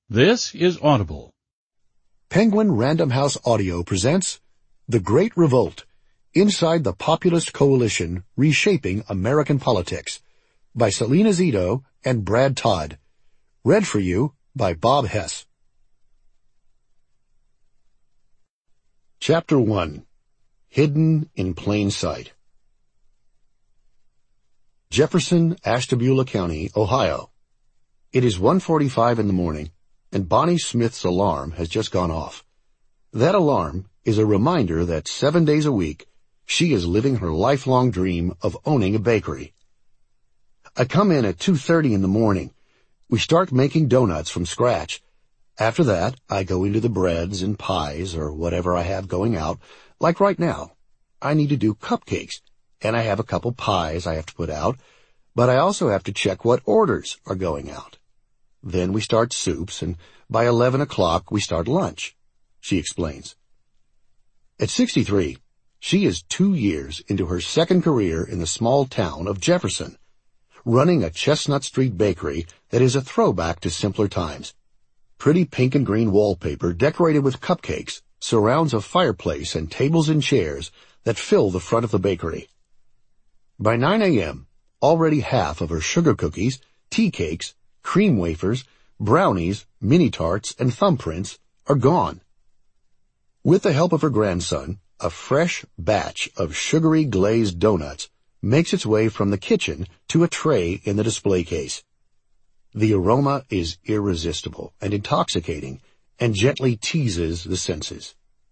This is Audible. Penguin Random House Audio presents The Great Revolt, Inside the Populist Coalition Reshaping American Politics, by Selena Zito and Brad Todd. Read for you by Bob Hess. Chapter 1. Hidden in Plain Sight. Jefferson, Ashtabula County, Ohio. It is 1:45 in the morning, and Bonnie Smith's alarm has just gone off. That alarm is a reminder that 7 days a week she is living her lifelong dream of owning a bakery. I come in at 2:30 in the morning. We start making donuts from scratch. After that, I go into the breads and pies or whatever I have going out. Like right now, I need to do cupcakes, and I have a couple pies I have to put out, but I also have to check what orders are going out. Then we start soups, and by 11 o'clock we start lunch, she explains. At 63, she is 2 years into her second career in the small town of Jefferson, running a Chestnut Street bakery that is a throwback to simpler times. Pretty pink and green wallpaper decorated with cupcakes surrounds a fireplace and tables and chairs that fill the front of the bakery. By 9 a.m., already half of her sugar cookies, tea cakes, cream wafers, brownies, mini-tarts, and thumbprints are gone. With the help of her grandson, a fresh batch of sugary glazed donuts makes its way from the kitchen to a tray in the display case. The aroma is irresistible and intoxicating and gently teases the senses.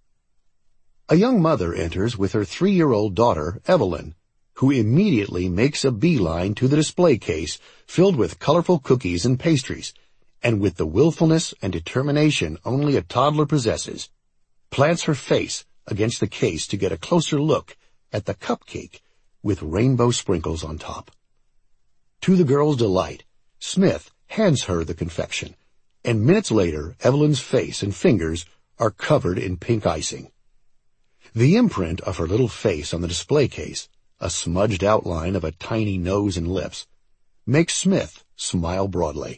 A young mother enters with her 3-year-old daughter, Evelyn, who immediately makes a beeline to the display case filled with colorful cookies and pastries, and with the willfulness and determination only a toddler possesses, plants her face against the case to get a closer look at the cupcake with rainbow sprinkles on top. To the girl's delight, Smith hands her the confection, and minutes later Evelyn's face and fingers are covered in pink icing. The imprint of her little face on the display case, a smudged outline of a tiny nose and lips, makes Smith smile broadly.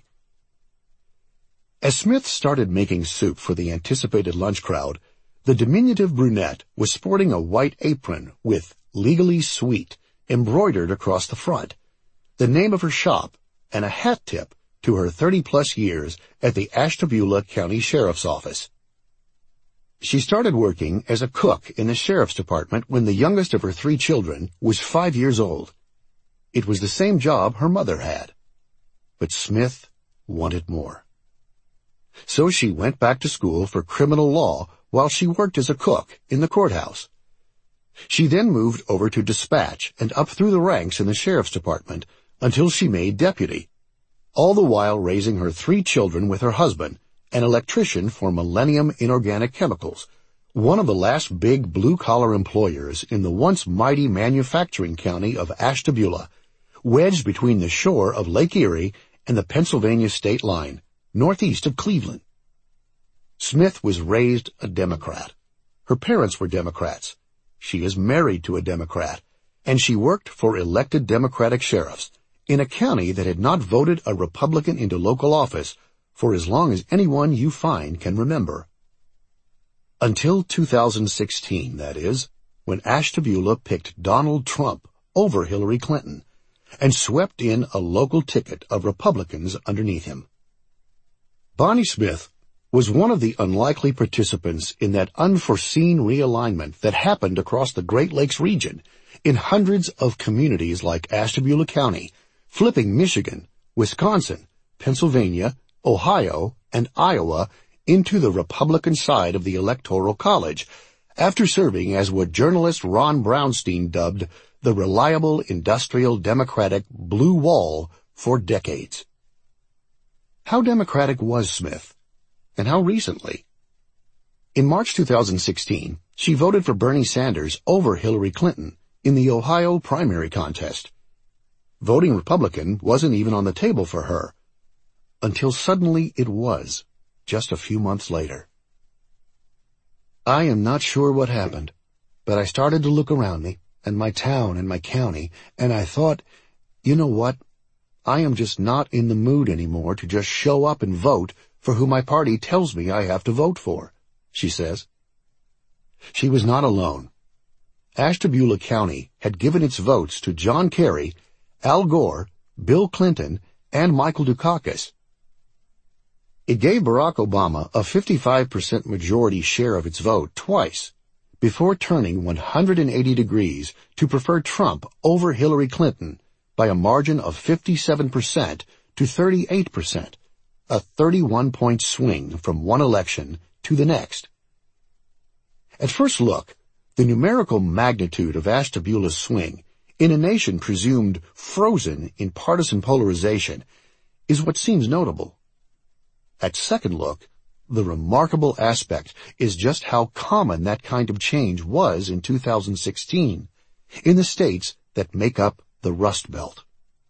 As Smith started making soup for the anticipated lunch crowd, the diminutive brunette was sporting a white apron with "Legally Sweet" embroidered across the front, the name of her shop, and a hat tip to her 30-plus years at the Ashtabula County Sheriff's Office. She started working as a cook in the sheriff's department when the youngest of her 3 children was 5 years old. It was the same job her mother had. But Smith wanted more. So she went back to school for criminal law while she worked as a cook in the courthouse. She then moved over to dispatch and up through the ranks in the sheriff's department until she made deputy, all the while raising her 3 children with her husband, an electrician for Millennium Inorganic Chemicals, one of the last big blue-collar employers in the once mighty manufacturing county of Ashtabula, wedged between the shore of Lake Erie and the Pennsylvania state line, northeast of Cleveland. Smith was raised a Democrat. Her parents were Democrats. She is married to a Democrat, and she worked for elected Democratic sheriffs in a county that had not voted a Republican into local office for as long as anyone you find can remember. Until 2016, that is, when Ashtabula picked Donald Trump over Hillary Clinton and swept in a local ticket of Republicans underneath him. Bonnie Smith was one of the unlikely participants in that unforeseen realignment that happened across the Great Lakes region in hundreds of communities like Ashtabula County, flipping Michigan, Wisconsin, Pennsylvania, Ohio, and Iowa into the Republican side of the Electoral College, after serving as what journalist Ron Brownstein dubbed the reliable industrial Democratic blue wall for decades. How Democratic was Smith? And how recently? In March 2016, she voted for Bernie Sanders over Hillary Clinton in the Ohio primary contest. Voting Republican wasn't even on the table for her, until suddenly it was, just a few months later. I am not sure what happened, but I started to look around me, and my town and my county, and I thought, you know what? I am just not in the mood anymore to just show up and vote for who my party tells me I have to vote for, she says. She was not alone. Ashtabula County had given its votes to John Kerry, Al Gore, Bill Clinton, and Michael Dukakis. It gave Barack Obama a 55% majority share of its vote twice, before turning 180 degrees to prefer Trump over Hillary Clinton by a margin of 57% to 38%, a 31-point swing from one election to the next. At first look, the numerical magnitude of Ashtabula's swing, in a nation presumed frozen in partisan polarization, is what seems notable. At second look, the remarkable aspect is just how common that kind of change was in 2016 in the states that make up the Rust Belt.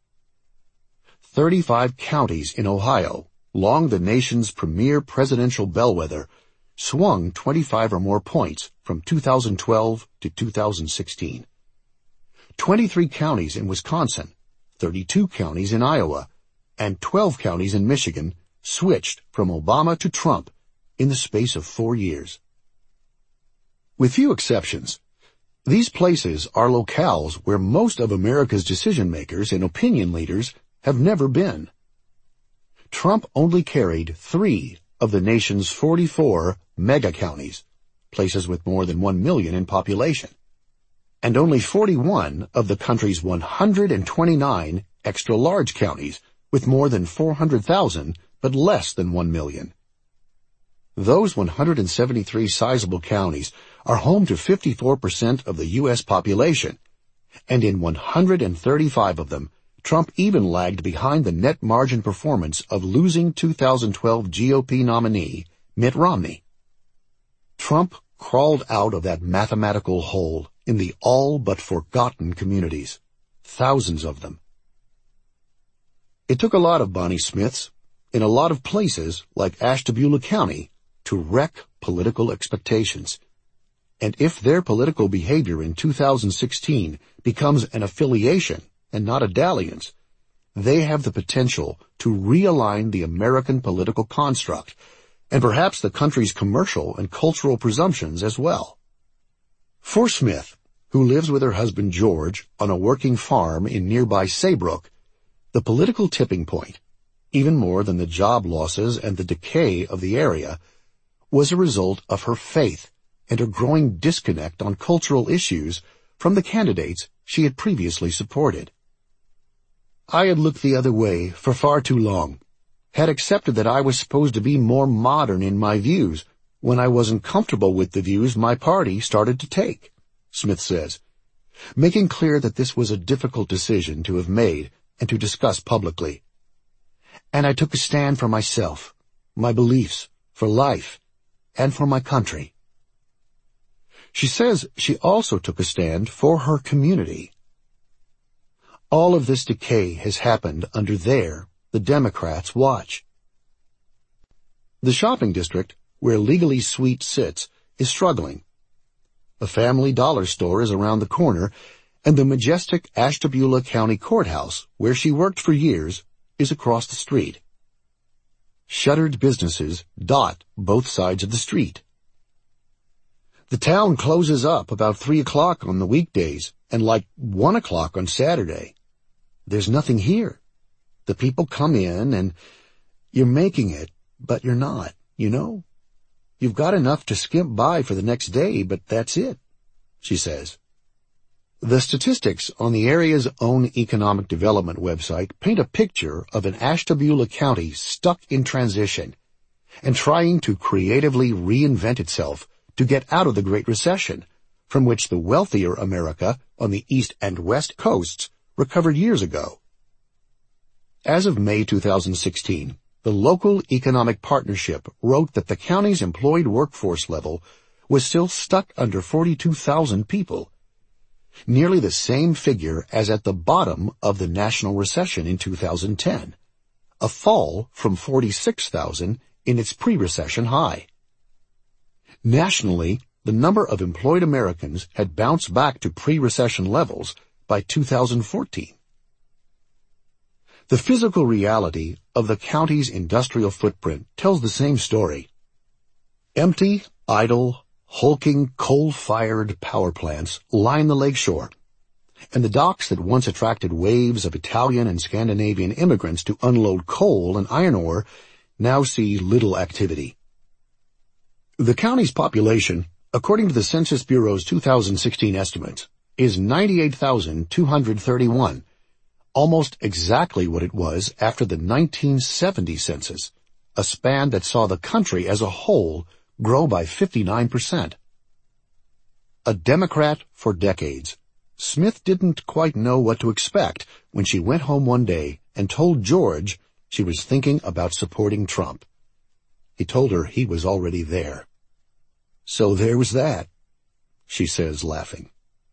35 counties in Ohio, long the nation's premier presidential bellwether, swung 25 or more points from 2012 to 2016. 23 counties in Wisconsin, 32 counties in Iowa, and 12 counties in Michigan switched from Obama to Trump in the space of 4 years. With few exceptions, these places are locales where most of America's decision-makers and opinion leaders have never been. Trump only carried 3 of the nation's 44 mega-counties, places with more than 1 million in population, and only 41 of the country's 129 extra-large counties with more than 400,000 but less than 1 million. Those 173 sizable counties are home to 54% of the U.S. population, and in 135 of them, Trump even lagged behind the net margin performance of losing 2012 GOP nominee Mitt Romney. Trump crawled out of that mathematical hole in the all but forgotten communities, thousands of them. It took a lot of Bonnie Smiths in a lot of places like Ashtabula County to wreck political expectations. And if their political behavior in 2016 becomes an affiliation and not a dalliance, they have the potential to realign the American political construct and perhaps the country's commercial and cultural presumptions as well. For Smith, who lives with her husband George on a working farm in nearby Saybrook, the political tipping point, even more than the job losses and the decay of the area, was a result of her faith and her growing disconnect on cultural issues from the candidates she had previously supported. I had looked the other way for far too long, had accepted that I was supposed to be more modern in my views when I wasn't comfortable with the views my party started to take, Smith says, making clear that this was a difficult decision to have made and to discuss publicly. And I took a stand for myself, my beliefs, for life, and for my country. She says she also took a stand for her community. All of this decay has happened under the Democrats' watch. The shopping district, where Legally Sweet sits, is struggling. A Family Dollar store is around the corner, and the majestic Ashtabula County Courthouse, where she worked for years, is across the street. Shuttered businesses dot both sides of the street. The town closes up about 3 o'clock on the weekdays and like 1 o'clock on Saturday. There's nothing here. The people come in and you're making it, but you're not, you know? You've got enough to skimp by for the next day, but that's it, she says. The statistics on the area's own economic development website paint a picture of an Ashtabula County stuck in transition and trying to creatively reinvent itself to get out of the Great Recession, from which the wealthier America on the East and West coasts recovered years ago. As of May 2016, the local economic partnership wrote that the county's employed workforce level was still stuck under 42,000 people, nearly the same figure as at the bottom of the national recession in 2010, a fall from 46,000 in its pre-recession high. Nationally, the number of employed Americans had bounced back to pre-recession levels by 2014. The physical reality of the county's industrial footprint tells the same story. Empty, idle, hulking coal-fired power plants line the lakeshore, and the docks that once attracted waves of Italian and Scandinavian immigrants to unload coal and iron ore now see little activity. The county's population, according to the Census Bureau's 2016 estimates, is 98,231, almost exactly what it was after the 1970 census, a span that saw the country as a whole grow by 59%. A Democrat for decades, Smith didn't quite know what to expect when she went home one day and told George she was thinking about supporting Trump. He told her he was already there. "So there was that," she says, laughing.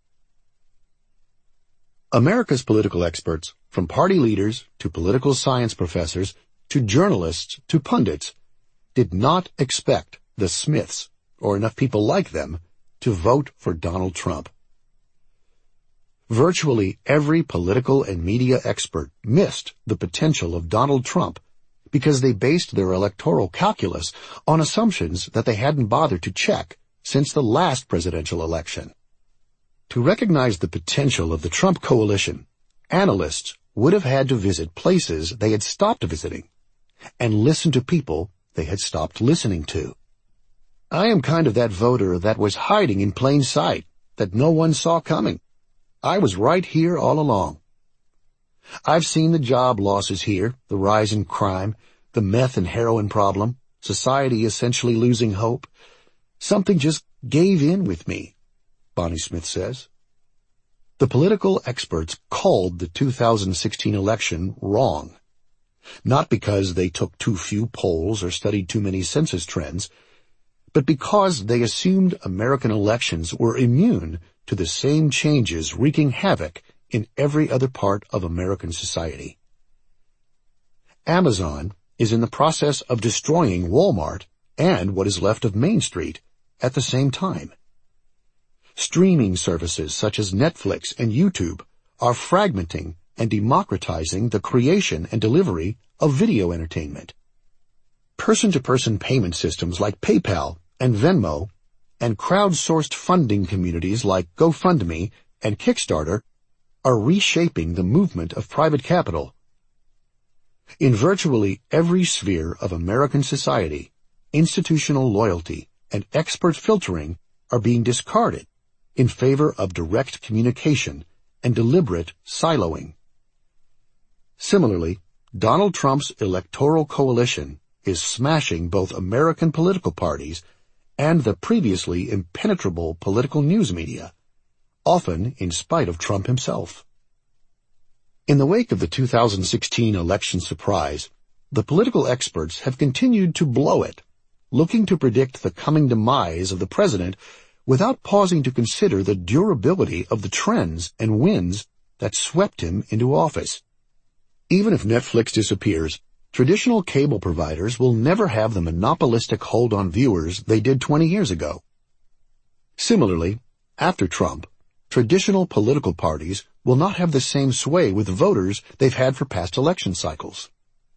America's political experts, from party leaders to political science professors to journalists to pundits, did not expect the Smiths, or enough people like them, to vote for Donald Trump. Virtually every political and media expert missed the potential of Donald Trump because they based their electoral calculus on assumptions that they hadn't bothered to check since the last presidential election. To recognize the potential of the Trump coalition, analysts would have had to visit places they had stopped visiting and listen to people they had stopped listening to. I am kind of that voter that was hiding in plain sight, that no one saw coming. I was right here all along. I've seen the job losses here, the rise in crime, the meth and heroin problem, society essentially losing hope. Something just gave in with me, Bonnie Smith says. The political experts called the 2016 election wrong, not because they took too few polls or studied too many census trends, but because they assumed American elections were immune to the same changes wreaking havoc in every other part of American society. Amazon is in the process of destroying Walmart and what is left of Main Street at the same time. Streaming services such as Netflix and YouTube are fragmenting and democratizing the creation and delivery of video entertainment. Person-to-person payment systems like PayPal and Venmo and crowdsourced funding communities like GoFundMe and Kickstarter are reshaping the movement of private capital. In virtually every sphere of American society, institutional loyalty and expert filtering are being discarded in favor of direct communication and deliberate siloing. Similarly, Donald Trump's electoral coalition is smashing both American political parties and the previously impenetrable political news media, often in spite of Trump himself. In the wake of the 2016 election surprise, the political experts have continued to blow it, looking to predict the coming demise of the president without pausing to consider the durability of the trends and winds that swept him into office. Even if Netflix disappears, traditional cable providers will never have the monopolistic hold on viewers they did 20 years ago. Similarly, after Trump, traditional political parties will not have the same sway with voters they've had for past election cycles.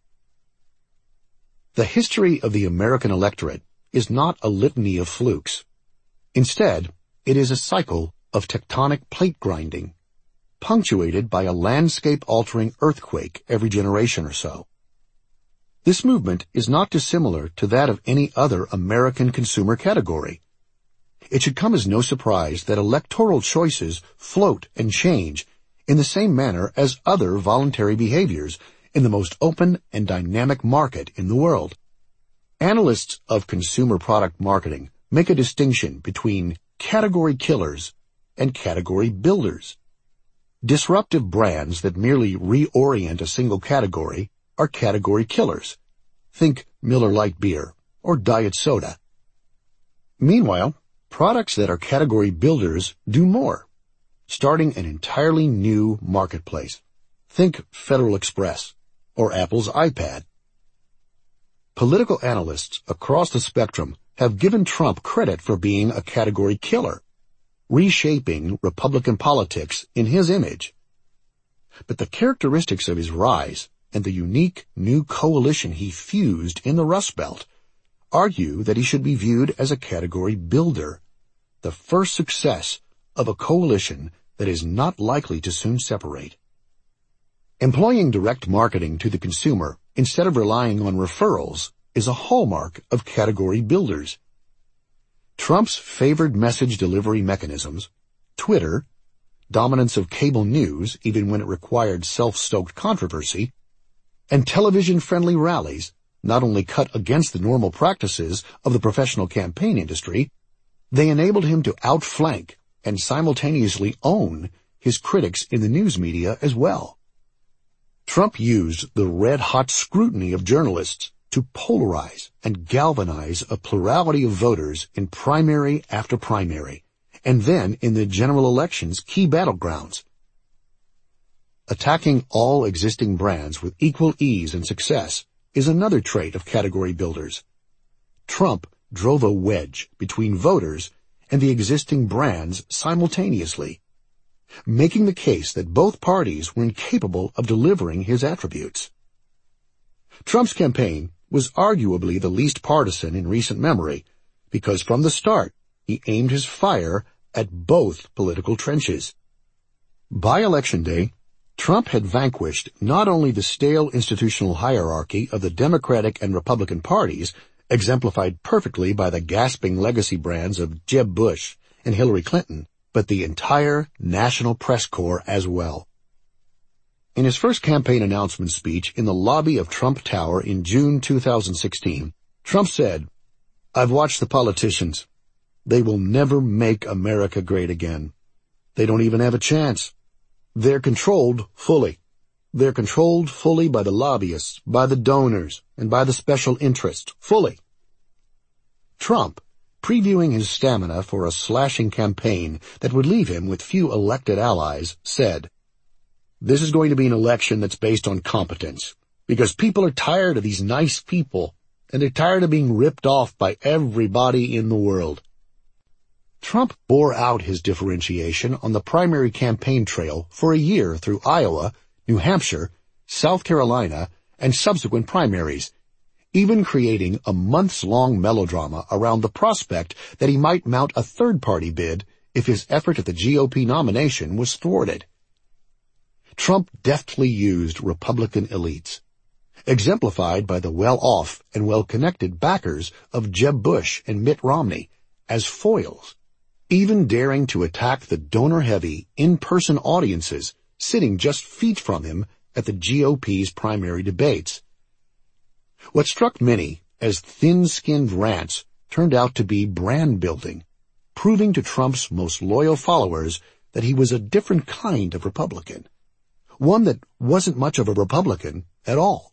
The history of the American electorate is not a litany of flukes. Instead, it is a cycle of tectonic plate grinding, punctuated by a landscape-altering earthquake every generation or so. This movement is not dissimilar to that of any other American consumer category. It should come as no surprise that electoral choices float and change in the same manner as other voluntary behaviors in the most open and dynamic market in the world. Analysts of consumer product marketing make a distinction between category killers and category builders. Disruptive brands that merely reorient a single category are category killers. Think Miller Lite beer or diet soda. Meanwhile, products that are category builders do more, starting an entirely new marketplace. Think Federal Express or Apple's iPad. Political analysts across the spectrum have given Trump credit for being a category killer, reshaping Republican politics in his image. But the characteristics of his rise and the unique new coalition he fused in the Rust Belt argue that he should be viewed as a category builder, the first success of a coalition that is not likely to soon separate. Employing direct marketing to the consumer instead of relying on referrals is a hallmark of category builders. Trump's favored message delivery mechanisms, Twitter, dominance of cable news even when it required self-stoked controversy, and television-friendly rallies not only cut against the normal practices of the professional campaign industry, they enabled him to outflank and simultaneously own his critics in the news media as well. Trump used the red-hot scrutiny of journalists to polarize and galvanize a plurality of voters in primary after primary, and then in the general election's key battlegrounds. Attacking all existing brands with equal ease and success is another trait of category builders. Trump drove a wedge between voters and the existing brands simultaneously, making the case that both parties were incapable of delivering his attributes. Trump's campaign was arguably the least partisan in recent memory because from the start he aimed his fire at both political trenches. By Election Day, Trump had vanquished not only the stale institutional hierarchy of the Democratic and Republican parties, exemplified perfectly by the gasping legacy brands of Jeb Bush and Hillary Clinton, but the entire national press corps as well. In his first campaign announcement speech in the lobby of Trump Tower in June 2016, Trump said, "I've watched the politicians. They will never make America great again. They don't even have a chance. They're controlled fully. They're controlled fully by the lobbyists, by the donors, and by the special interests, fully." Trump, previewing his stamina for a slashing campaign that would leave him with few elected allies, said, "This is going to be an election that's based on competence, because people are tired of these nice people, and they're tired of being ripped off by everybody in the world." Trump bore out his differentiation on the primary campaign trail for a year through Iowa, New Hampshire, South Carolina, and subsequent primaries, even creating a months-long melodrama around the prospect that he might mount a third-party bid if his effort at the GOP nomination was thwarted. Trump deftly used Republican elites, exemplified by the well-off and well-connected backers of Jeb Bush and Mitt Romney, as foils, even daring to attack the donor-heavy, in-person audiences sitting just feet from him at the GOP's primary debates. What struck many as thin-skinned rants turned out to be brand-building, proving to Trump's most loyal followers that he was a different kind of Republican, one that wasn't much of a Republican at all.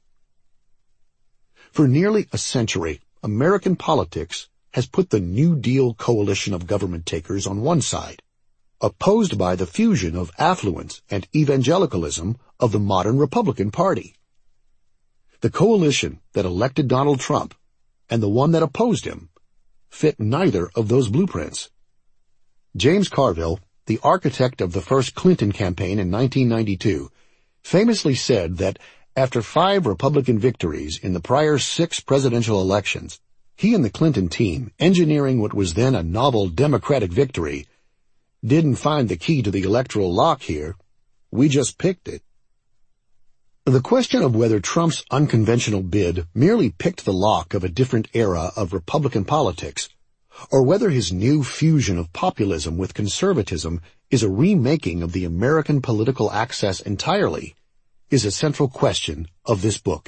For nearly a century, American politics has put the New Deal coalition of government takers on one side, opposed by the fusion of affluence and evangelicalism of the modern Republican Party. The coalition that elected Donald Trump and the one that opposed him fit neither of those blueprints. James Carville, the architect of the first Clinton campaign in 1992, famously said that after 5 Republican victories in the prior 6 presidential elections, he and the Clinton team, engineering what was then a novel Democratic victory, didn't find the key to the electoral lock here. We just picked it. The question of whether Trump's unconventional bid merely picked the lock of a different era of Republican politics, or whether his new fusion of populism with conservatism is a remaking of the American political access entirely, is a central question of this book.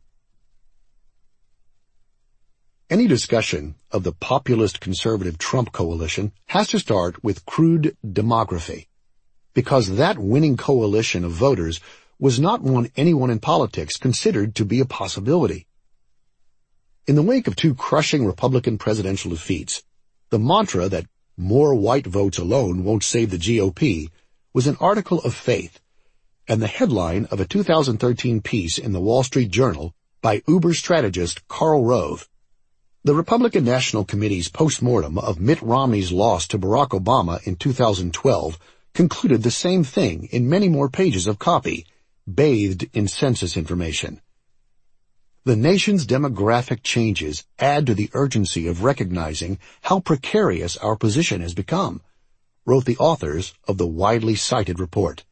Any discussion of the populist conservative Trump coalition has to start with crude demography, because that winning coalition of voters was not one anyone in politics considered to be a possibility. In the wake of 2 crushing Republican presidential defeats, the mantra that more white votes alone won't save the GOP was an article of faith and the headline of a 2013 piece in the Wall Street Journal by Uber strategist Karl Rove. The Republican National Committee's postmortem of Mitt Romney's loss to Barack Obama in 2012 concluded the same thing in many more pages of copy, bathed in census information. The nation's demographic changes add to the urgency of recognizing how precarious our position has become, wrote the authors of the widely cited report.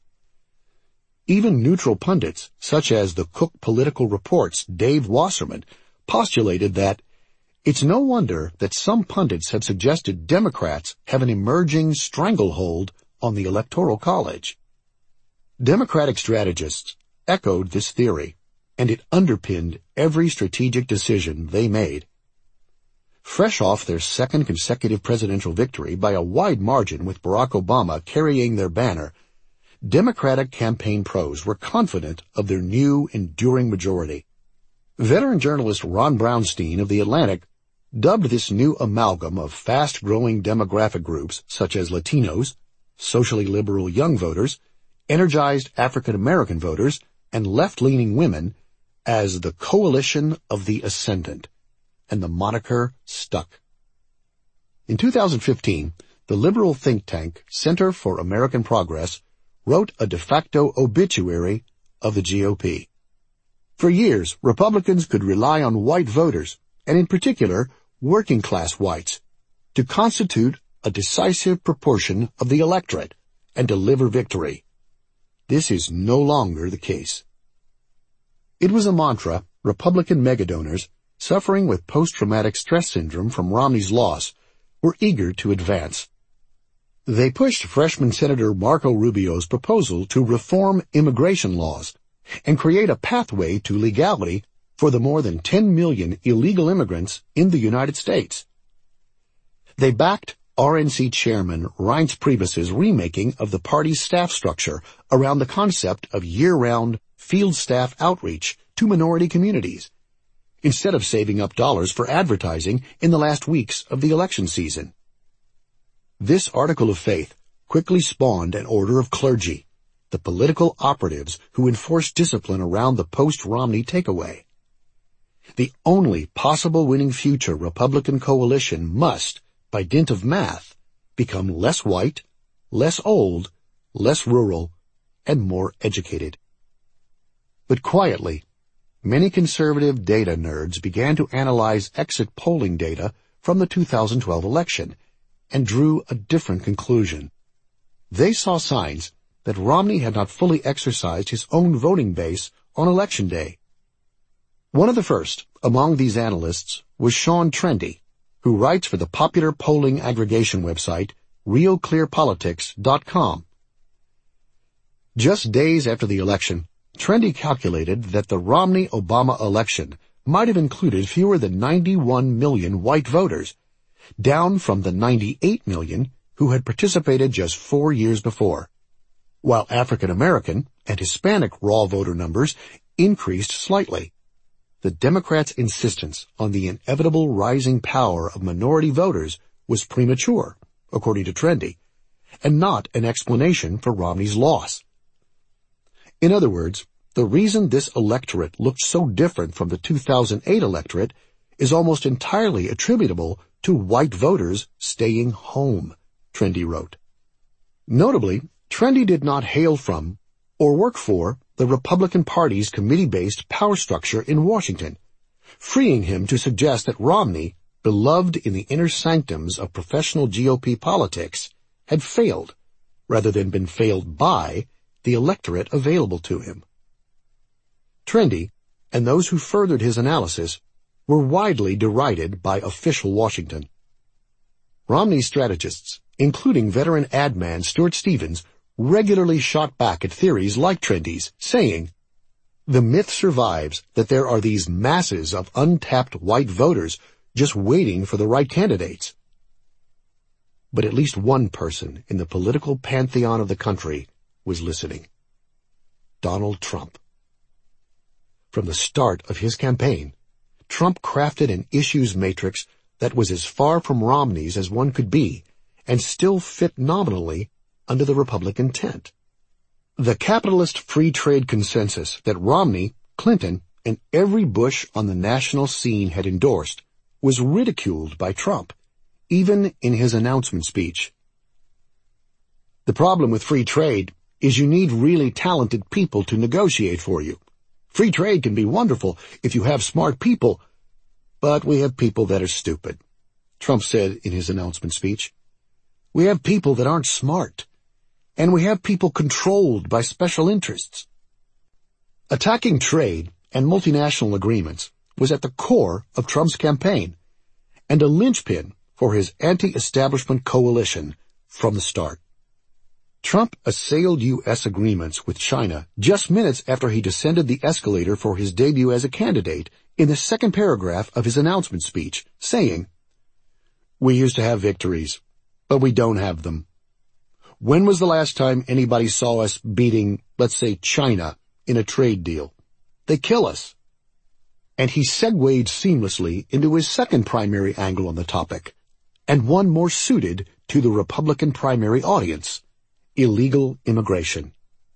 Even neutral pundits, such as the Cook Political Report's Dave Wasserman, postulated that it's no wonder that some pundits have suggested Democrats have an emerging stranglehold on the Electoral College. Democratic strategists echoed this theory, and it underpinned every strategic decision they made. Fresh off their second consecutive presidential victory by a wide margin with Barack Obama carrying their banner, Democratic campaign pros were confident of their new, enduring majority. Veteran journalist Ron Brownstein of The Atlantic dubbed this new amalgam of fast-growing demographic groups such as Latinos, socially liberal young voters, energized African-American voters, and left-leaning women as the Coalition of the Ascendant, and the moniker stuck. In 2015, the liberal think tank Center for American Progress wrote a de facto obituary of the GOP. For years, Republicans could rely on white voters, and in particular, working-class whites, to constitute a decisive proportion of the electorate and deliver victory. This is no longer the case. It was a mantra Republican megadonors suffering with post-traumatic stress syndrome from Romney's loss were eager to advance. They pushed freshman Senator Marco Rubio's proposal to reform immigration laws and create a pathway to legality for the more than 10 million illegal immigrants in the United States. They backed RNC Chairman Reince Priebus's remaking of the party's staff structure around the concept of year-round field staff outreach to minority communities, instead of saving up dollars for advertising in the last weeks of the election season. This article of faith quickly spawned an order of clergy, the political operatives who enforced discipline around the post-Romney takeaway. The only possible winning future Republican coalition must, by dint of math, become less white, less old, less rural, and more educated. But quietly, many conservative data nerds began to analyze exit polling data from the 2012 election and drew a different conclusion. They saw signs that Romney had not fully exercised his own voting base on Election Day. One of the first among these analysts was Sean Trende, who writes for the popular polling aggregation website RealClearPolitics.com. Just days after the election, Trende calculated that the Romney-Obama election might have included fewer than 91 million white voters, down from the 98 million who had participated just 4 years before, while African-American and Hispanic raw voter numbers increased slightly. The Democrats' insistence on the inevitable rising power of minority voters was premature, according to Trende, and not an explanation for Romney's loss. In other words, the reason this electorate looked so different from the 2008 electorate is almost entirely attributable to white voters staying home, Trende wrote. Notably, Trende did not hail from or work for the Republican Party's committee-based power structure in Washington, freeing him to suggest that Romney, beloved in the inner sanctums of professional GOP politics, had failed, rather than been failed by, the electorate available to him. Trende, and those who furthered his analysis, were widely derided by official Washington. Romney's strategists, including veteran ad man Stuart Stevens, regularly shot back at theories like Trende's, saying, "The myth survives that there are these masses of untapped white voters just waiting for the right candidates." But at least one person in the political pantheon of the country was listening. Donald Trump. From the start of his campaign, Trump crafted an issues matrix that was as far from Romney's as one could be, and still fit nominally under the Republican tent. The capitalist free trade consensus that Romney, Clinton, and every Bush on the national scene had endorsed was ridiculed by Trump, even in his announcement speech. The problem with free trade is you need really talented people to negotiate for you. Free trade can be wonderful if you have smart people, but we have people that are stupid, Trump said in his announcement speech. We have people that aren't smart, and we have people controlled by special interests. Attacking trade and multinational agreements was at the core of Trump's campaign and a linchpin for his anti-establishment coalition from the start. Trump assailed U.S. agreements with China just minutes after he descended the escalator for his debut as a candidate in the second paragraph of his announcement speech, saying, "We used to have victories, but we don't have them. When was the last time anybody saw us beating, let's say, China in a trade deal? They kill us." And he segued seamlessly into his second primary angle on the topic, and one more suited to the Republican primary audience: illegal immigration.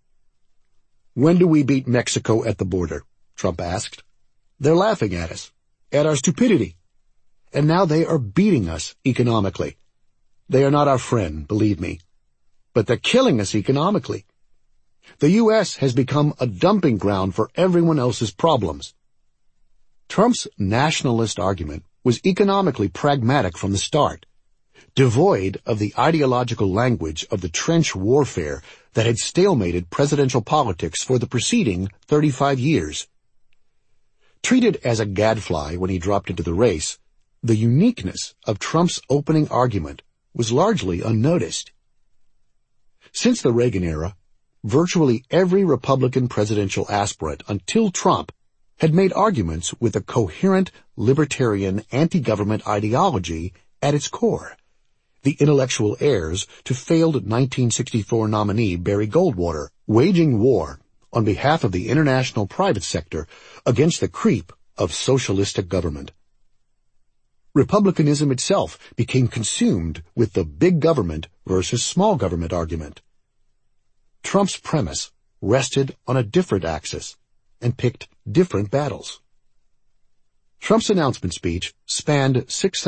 "When do we beat Mexico at the border?" Trump asked. "They're laughing at us, at our stupidity. And now they are beating us economically. They are not our friend, believe me. But they're killing us economically. The U.S. has become a dumping ground for everyone else's problems." Trump's nationalist argument was economically pragmatic from the start, devoid of the ideological language of the trench warfare that had stalemated presidential politics for the preceding 35 years. Treated as a gadfly when he dropped into the race, the uniqueness of Trump's opening argument was largely unnoticed. Since the Reagan era, virtually every Republican presidential aspirant until Trump had made arguments with a coherent libertarian anti-government ideology at its core, the intellectual heirs to failed 1964 nominee Barry Goldwater, waging war on behalf of the international private sector against the creep of socialistic government. Republicanism itself became consumed with the big government versus small government argument. Trump's premise rested on a different axis and picked different battles. Trump's announcement speech spanned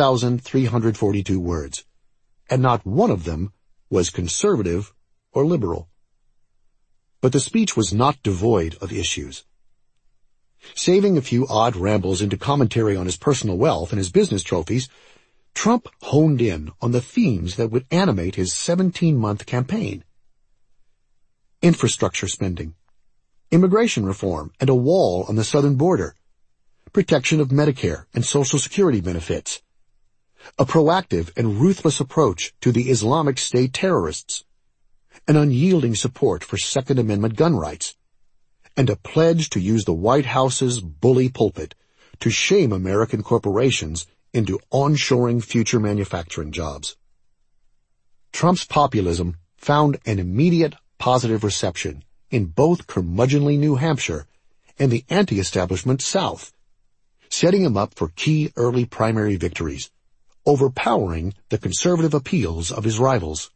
6,342 words, and not one of them was conservative or liberal. But the speech was not devoid of issues. Saving a few odd rambles into commentary on his personal wealth and his business trophies, Trump honed in on the themes that would animate his 17-month campaign: infrastructure spending, immigration reform and a wall on the southern border, protection of Medicare and Social Security benefits, a proactive and ruthless approach to the Islamic State terrorists, an unyielding support for Second Amendment gun rights, and a pledge to use the White House's bully pulpit to shame American corporations into onshoring future manufacturing jobs. Trump's populism found an immediate positive reception in both curmudgeonly New Hampshire and the anti-establishment South, setting him up for key early primary victories, overpowering the conservative appeals of his rivals.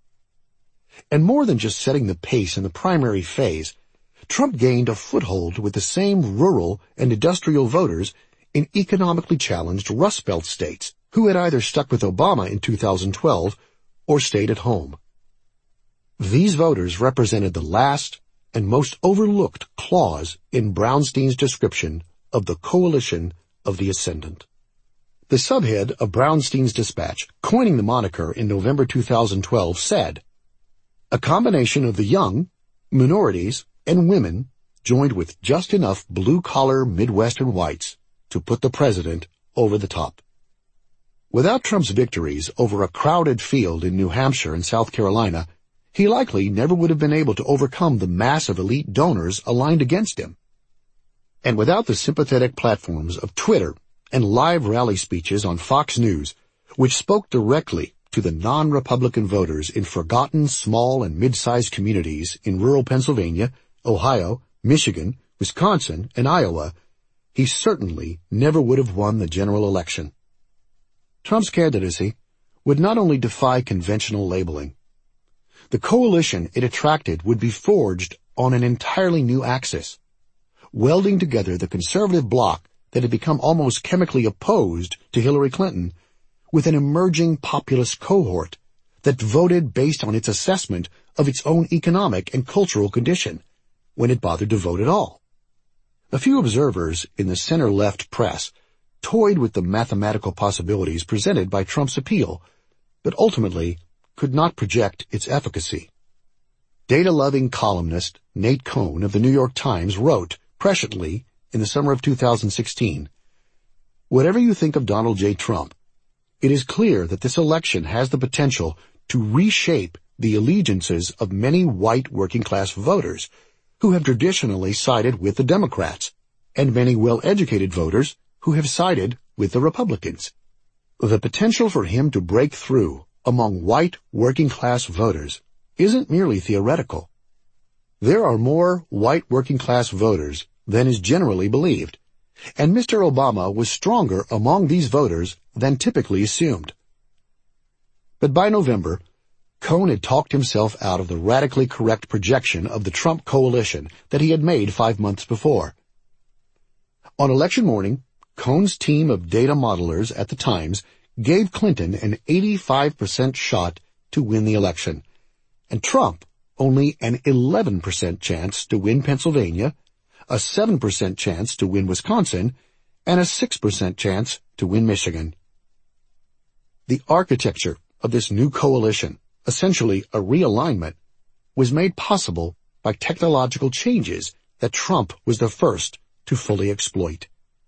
And more than just setting the pace in the primary phase, Trump gained a foothold with the same rural and industrial voters in economically challenged Rust Belt states who had either stuck with Obama in 2012 or stayed at home. These voters represented the last and most overlooked clause in Brownstein's description of the coalition of the ascendant. The subhead of Brownstein's dispatch, coining the moniker in November 2012, said, "A combination of the young, minorities, and women joined with just enough blue-collar Midwestern whites to put the president over the top." Without Trump's victories over a crowded field in New Hampshire and South Carolina, he likely never would have been able to overcome the mass of elite donors aligned against him. And without the sympathetic platforms of Twitter and live rally speeches on Fox News, which spoke directly to the non-Republican voters in forgotten small and mid-sized communities in rural Pennsylvania, Ohio, Michigan, Wisconsin, and Iowa, he certainly never would have won the general election. Trump's candidacy would not only defy conventional labeling. The coalition it attracted would be forged on an entirely new axis, welding together the conservative bloc that had become almost chemically opposed to Hillary Clinton with an emerging populist cohort that voted based on its assessment of its own economic and cultural condition when it bothered to vote at all. A few observers in the center-left press toyed with the mathematical possibilities presented by Trump's appeal, but ultimately could not project its efficacy. Data-loving columnist Nate Cohn of the New York Times wrote presciently in the summer of 2016, "Whatever you think of Donald J. Trump, it is clear that this election has the potential to reshape the allegiances of many white working-class voters who have traditionally sided with the Democrats, and many well-educated voters who have sided with the Republicans. The potential for him to break through among white working-class voters isn't merely theoretical. There are more white working-class voters than is generally believed, and Mr. Obama was stronger among these voters than typically assumed." But by November, Cohn had talked himself out of the radically correct projection of the Trump coalition that he had made 5 months before. On election morning, Cohn's team of data modelers at the Times gave Clinton an 85% shot to win the election, and Trump only an 11% chance to win Pennsylvania, a 7% chance to win Wisconsin, and a 6% chance to win Michigan. The architecture of this new coalition, essentially a realignment, was made possible by technological changes that Trump was the first to fully exploit.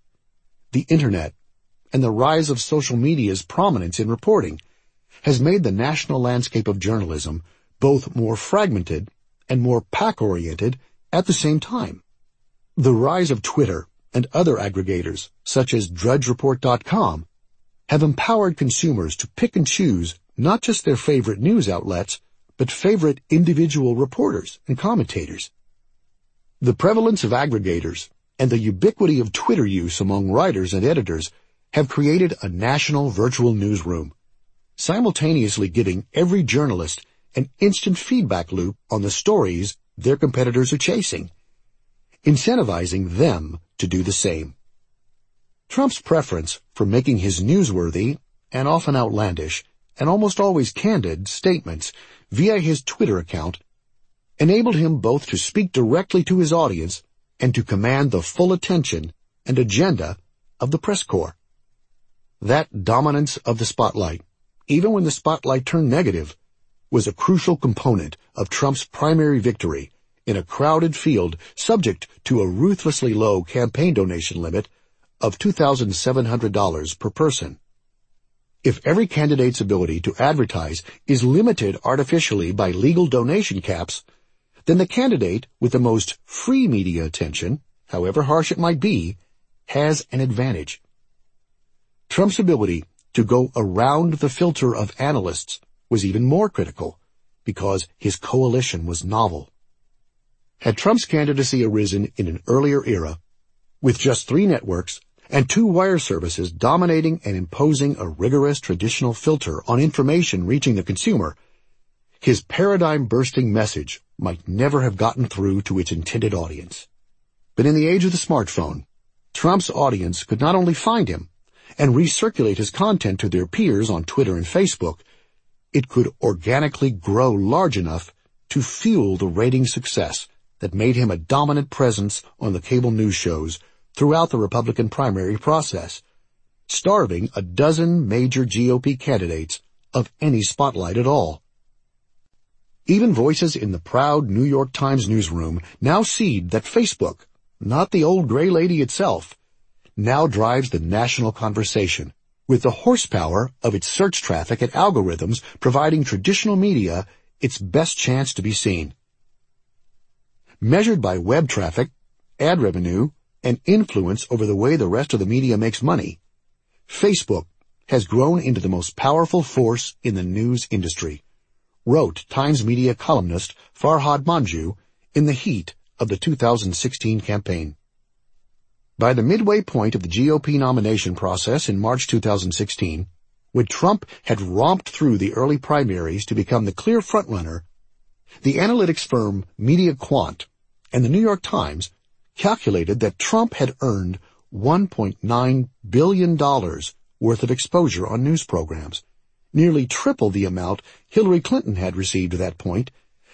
The Internet and the rise of social media's prominence in reporting has made the national landscape of journalism both more fragmented and more PAC-oriented at the same time. The rise of Twitter and other aggregators, such as DrudgeReport.com, have empowered consumers to pick and choose not just their favorite news outlets, but favorite individual reporters and commentators. The prevalence of aggregators and the ubiquity of Twitter use among writers and editors have created a national virtual newsroom, simultaneously giving every journalist an instant feedback loop on the stories their competitors are chasing, incentivizing them to do the same. Trump's preference for making his newsworthy and often outlandish and almost always candid statements via his Twitter account enabled him both to speak directly to his audience and to command the full attention and agenda of the press corps. That dominance of the spotlight, even when the spotlight turned negative, was a crucial component of Trump's primary victory in a crowded field subject to a ruthlessly low campaign donation limit of $2,700 per person. If every candidate's ability to advertise is limited artificially by legal donation caps, then the candidate with the most free media attention, however harsh it might be, has an advantage. Trump's ability to go around the filter of analysts was even more critical because his coalition was novel. Had Trump's candidacy arisen in an earlier era, with just 3 networks and 2 wire services dominating and imposing a rigorous traditional filter on information reaching the consumer, his paradigm-bursting message might never have gotten through to its intended audience. But in the age of the smartphone, Trump's audience could not only find him and recirculate his content to their peers on Twitter and Facebook, it could organically grow large enough to fuel the ratings success that made him a dominant presence on the cable news shows throughout the Republican primary process, starving a dozen major GOP candidates of any spotlight at all. Even voices in the proud New York Times newsroom now cede that Facebook, not the old gray lady itself, now drives the national conversation, with the horsepower of its search traffic and algorithms providing traditional media its best chance to be seen. Measured by web traffic, ad revenue, and influence over the way the rest of the media makes money, Facebook has grown into the most powerful force in the news industry, wrote Times Media columnist Farhad Manjoo in the heat of the 2016 campaign. By the midway point of the GOP nomination process in March 2016, when Trump had romped through the early primaries to become the clear frontrunner, the analytics firm MediaQuant and the New York Times calculated that Trump had earned $1.9 billion worth of exposure on news programs, nearly triple the amount Hillary Clinton had received to that point,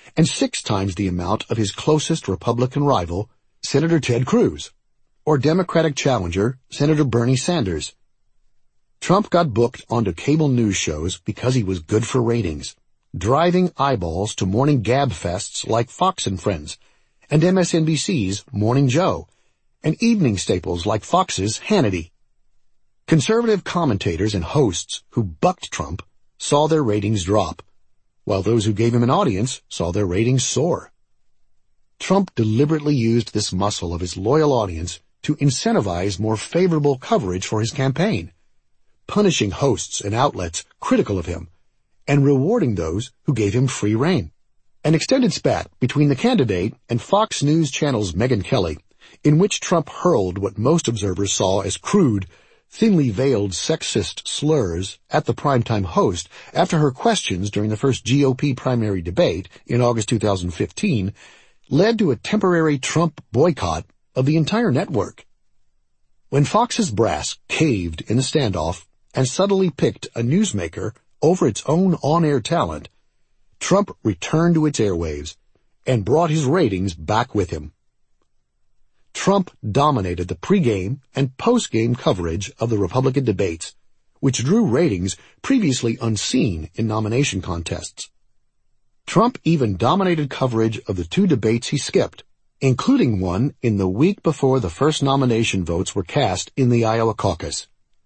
and 6 times the amount of his closest Republican rival, Senator Ted Cruz, or Democratic challenger, Senator Bernie Sanders. Trump got booked onto cable news shows because he was good for ratings, driving eyeballs to morning gab fests like Fox and Friends, and MSNBC's Morning Joe, and evening staples like Fox's Hannity. Conservative commentators and hosts who bucked Trump saw their ratings drop, while those who gave him an audience saw their ratings soar. Trump deliberately used this muscle of his loyal audience to incentivize more favorable coverage for his campaign, punishing hosts and outlets critical of him, and rewarding those who gave him free rein. An extended spat between the candidate and Fox News Channel's Megyn Kelly, in which Trump hurled what most observers saw as crude, thinly veiled sexist slurs at the primetime host after her questions during the first GOP primary debate in August 2015, led to a temporary Trump boycott of the entire network. When Fox's brass caved in the standoff and subtly picked a newsmaker over its own on-air talent, Trump returned to its airwaves and brought his ratings back with him. Trump dominated the pregame and postgame coverage of the Republican debates, which drew ratings previously unseen in nomination contests. Trump even dominated coverage of the 2 debates he skipped, including one in the week before the first nomination votes were cast in the Iowa caucus.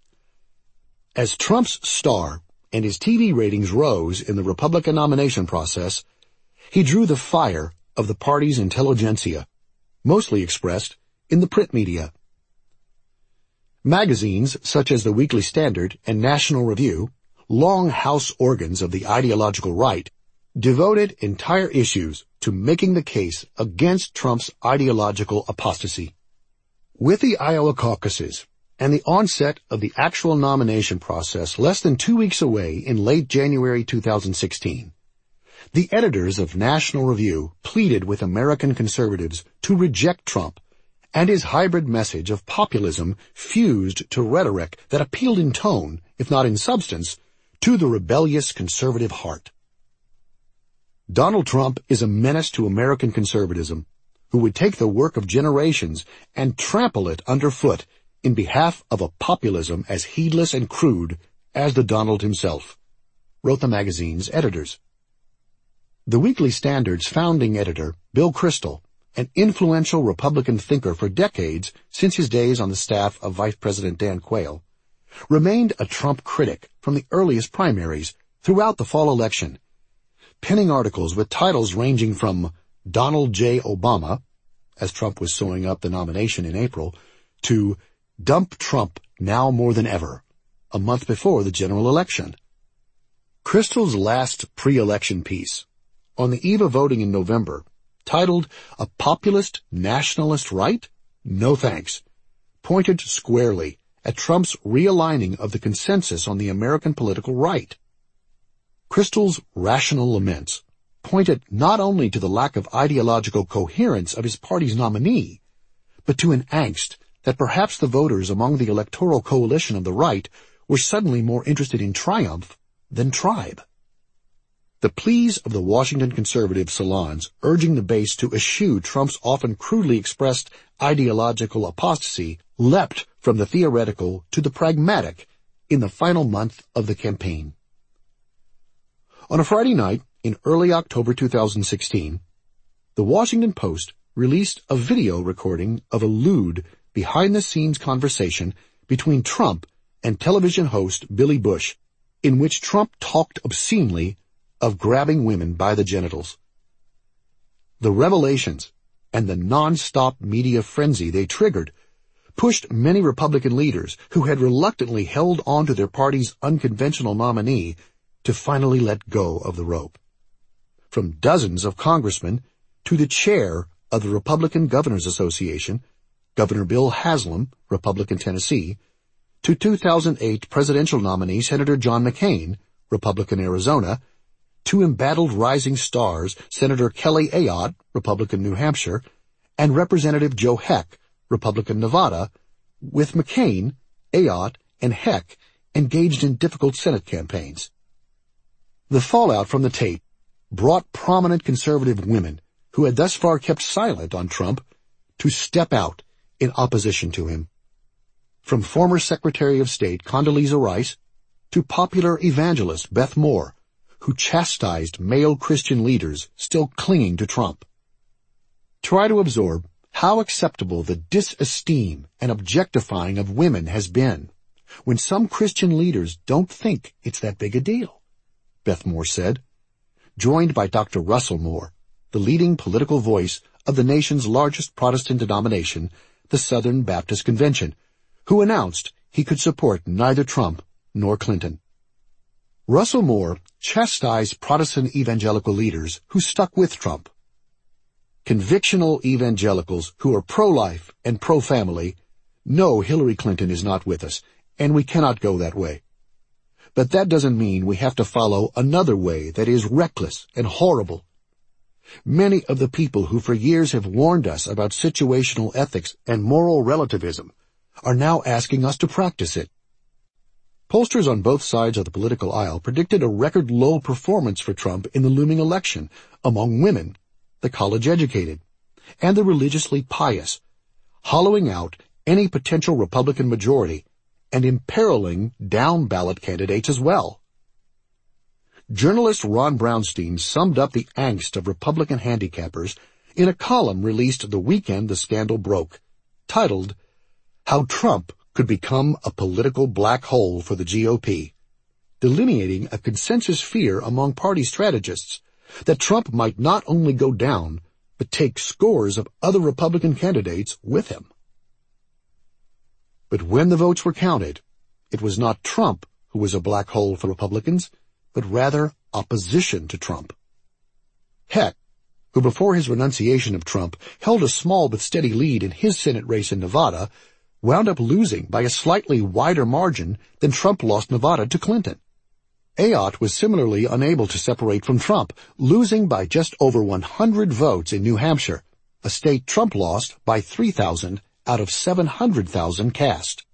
As Trump's star and his TV ratings rose in the Republican nomination process, he drew the fire of the party's intelligentsia, mostly expressed in the print media. Magazines such as the Weekly Standard and National Review, long house organs of the ideological right, devoted entire issues to making the case against Trump's ideological apostasy. With the Iowa caucuses and the onset of the actual nomination process less than 2 weeks away in late January 2016, the editors of National Review pleaded with American conservatives to reject Trump and his hybrid message of populism fused to rhetoric that appealed in tone, if not in substance, to the rebellious conservative heart. Donald Trump is a menace to American conservatism, who would take the work of generations and trample it underfoot in behalf of a populism as heedless and crude as the Donald himself, wrote the magazine's editors. The Weekly Standard's founding editor, Bill Kristol, an influential Republican thinker for decades since his days on the staff of Vice President Dan Quayle, remained a Trump critic from the earliest primaries throughout the fall election, penning articles with titles ranging from Donald J. Obama, as Trump was sewing up the nomination in April, to Dump Trump Now More Than Ever, a month before the general election. Kristol's last pre-election piece, on the eve of voting in November, titled A Populist Nationalist Right? No Thanks, pointed squarely at Trump's realigning of the consensus on the American political right. Kristol's rational laments pointed not only to the lack of ideological coherence of his party's nominee, but to an angst that perhaps the voters among the electoral coalition of the right were suddenly more interested in triumph than tribe. The pleas of the Washington conservative salons urging the base to eschew Trump's often crudely expressed ideological apostasy leapt from the theoretical to the pragmatic in the final month of the campaign. On a Friday night in early October 2016, the Washington Post released a video recording of a lewd, behind-the-scenes conversation between Trump and television host Billy Bush, in which Trump talked obscenely of grabbing women by the genitals. The revelations and the non-stop media frenzy they triggered pushed many Republican leaders who had reluctantly held on to their party's unconventional nominee to finally let go of the rope. From dozens of congressmen to the chair of the Republican Governors Association, Governor Bill Haslam, Republican Tennessee, to 2008 presidential nominee Senator John McCain, Republican Arizona, to embattled rising stars Senator Kelly Ayotte, Republican New Hampshire, and Representative Joe Heck, Republican Nevada, with McCain, Ayotte, and Heck engaged in difficult Senate campaigns. The fallout from the tape brought prominent conservative women who had thus far kept silent on Trump to step out in opposition to him. From former Secretary of State Condoleezza Rice to popular evangelist Beth Moore, who chastised male Christian leaders still clinging to Trump. Try to absorb how acceptable the disesteem and objectifying of women has been when some Christian leaders don't think it's that big a deal, Beth Moore said, joined by Dr. Russell Moore, the leading political voice of the nation's largest Protestant denomination, the Southern Baptist Convention, who announced he could support neither Trump nor Clinton. Russell Moore chastised Protestant evangelical leaders who stuck with Trump. Convictional evangelicals who are pro-life and pro-family know Hillary Clinton is not with us, and we cannot go that way. But that doesn't mean we have to follow another way that is reckless and horrible. Many of the people who for years have warned us about situational ethics and moral relativism are now asking us to practice it. Pollsters on both sides of the political aisle predicted a record low performance for Trump in the looming election among women, the college-educated, and the religiously pious, hollowing out any potential Republican majority and imperiling down-ballot candidates as well. Journalist Ron Brownstein summed up the angst of Republican handicappers in a column released the weekend the scandal broke, titled, "How Trump Could Become a Political Black Hole for the GOP," delineating a consensus fear among party strategists that Trump might not only go down, but take scores of other Republican candidates with him. But when the votes were counted, it was not Trump who was a black hole for Republicans, but rather opposition to Trump. Heck, who before his renunciation of Trump held a small but steady lead in his Senate race in Nevada, wound up losing by a slightly wider margin than Trump lost Nevada to Clinton. Ayotte was similarly unable to separate from Trump, losing by just over 100 votes in New Hampshire, a state Trump lost by 3,000 out of 700,000 cast.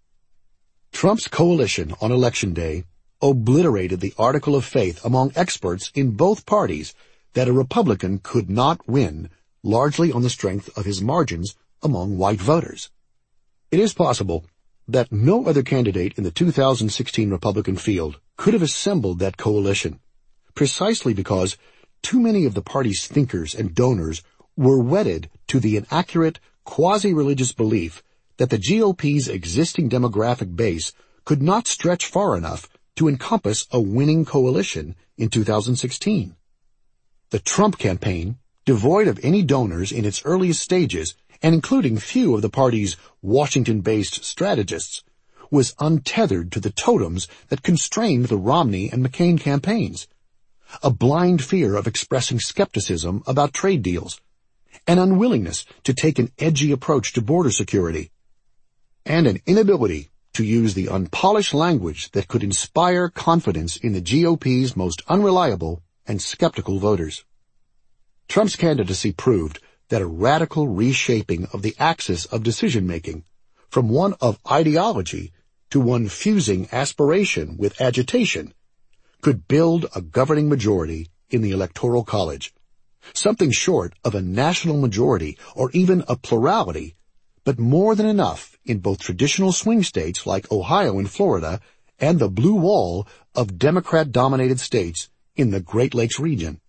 Trump's coalition on Election Day obliterated the article of faith among experts in both parties that a Republican could not win, largely on the strength of his margins among white voters. It is possible that no other candidate in the 2016 Republican field could have assembled that coalition, precisely because too many of the party's thinkers and donors were wedded to the inaccurate, quasi-religious belief that the GOP's existing demographic base could not stretch far enough to encompass a winning coalition in 2016. The Trump campaign, devoid of any donors in its earliest stages, and including few of the party's Washington-based strategists, was untethered to the totems that constrained the Romney and McCain campaigns, a blind fear of expressing skepticism about trade deals, an unwillingness to take an edgy approach to border security, and an inability to use the unpolished language that could inspire confidence in the GOP's most unreliable and skeptical voters. Trump's candidacy proved that a radical reshaping of the axis of decision-making, from one of ideology to one fusing aspiration with agitation, could build a governing majority in the Electoral College, something short of a national majority or even a plurality, but more than enough in both traditional swing states like Ohio and Florida and the blue wall of Democrat-dominated states in the Great Lakes region.